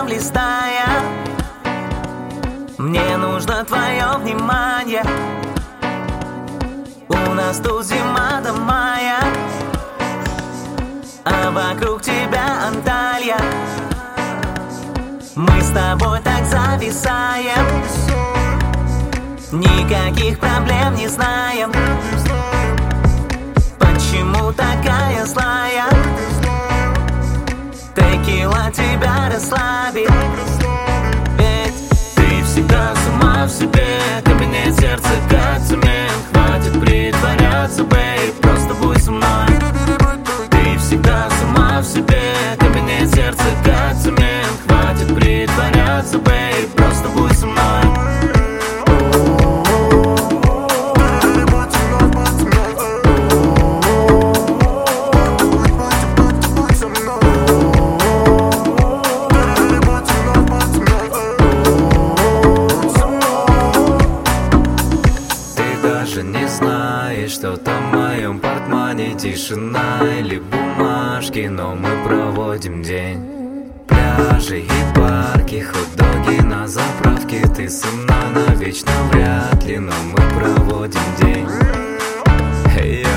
журнал листая. Мне нужно твое внимание. У нас тут зима до мая, а вокруг тебя Анталья. Мы с тобой так зависаем, никаких проблем не знаем. Почему такая злая? Текила тебя расслабит. Ведь ты всегда сама в себе, кабинет сердца как цемент. Хватит притворяться, бейб, просто будь со мной. Ты всегда сама в себе, кабинет сердца как цемент. Хватит притворяться, бейб, просто будь со мной. Даже не знаешь, что там в моем портмоне. Тишина или бумажки, но мы проводим день. Пляжи и парки, хот-доги на заправке. Ты со мной навечно вряд ли, но мы проводим день.